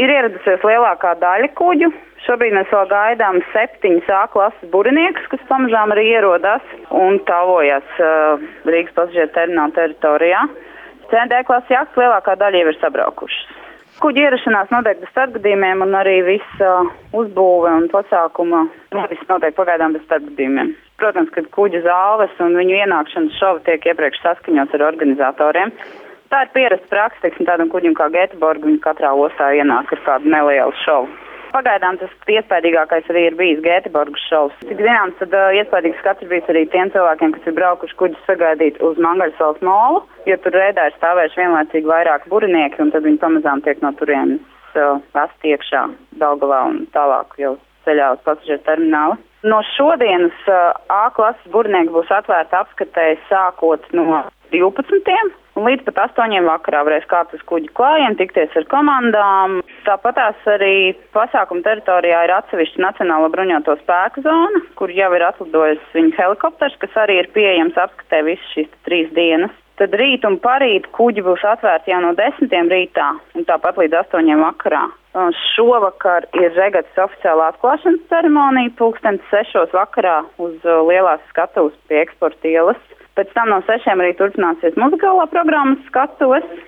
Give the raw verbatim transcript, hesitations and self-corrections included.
Ir ieradusies lielākā daļa kuģu. Šobrīd mēs vēl gaidām septiņas A klases buriniekus, kas pamazām arī ierodas un tavojas uh, Rīgas pasažieru termināla teritorijā. C un D klases jahtas lielākā daļa jau ir sabraukušas. Kuģi ierašanās noteikti bez starpgadījumiem un arī viss uh, uzbūve un pasākuma viss noteikti pagaidām bez starpgadījumiem. Protams, kad kuģa zāles un viņu ienākšanas šovi tiek iepriekš saskaņots ar organizatoriem. Tā ir pierasta praksa, teiksim, tādam kuģim kā Gēteborga, viņi katrā ostā ienāk ar kādu nelielu šovu. Pagaidām tas iespējīgākais arī ir bijis Gēteborgas šovs. Cik zināms, tad uh, iespējīgs skats ir bijis arī tiem cilvēkiem, kas ir braukuši kuģus sagaidīt uz Mangaļsalas molu, jo tur rēdā ir stāvējuši vienlaicīgi vairāk burinieki, un tad viņi pamazām tiek no turienes uh, vesti iekšā Daugavā un tālāk jau ceļā uz pasažieru terminālu. No šodienas uh, A klases burinieki būs atvērti apskatēji sākot no divpadsmitiem. Un līdz pat astoņiem vakarā varēs kāpt uz kuģa klājiem, tikties ar komandām. Tāpatās arī pasākuma teritorijā ir atsevišķa Nacionālo bruņoto spēku zona, kur jau ir atlidojis viņu helikopters, kas arī ir pieejams apskatē visas šīs trīs dienas. Tad rīt un parīt kuģi būs atvērti jau no desmitiem rītā un tāpat līdz astoņiem vakarā. Šovakar ir regatas oficiālā atklāšanas ceremonija, pulkstens sešos vakarā uz lielās skatuves pie eksporta ielas. Pēc tam no sešiem arī turpināsies muzikālā programmas skatuves.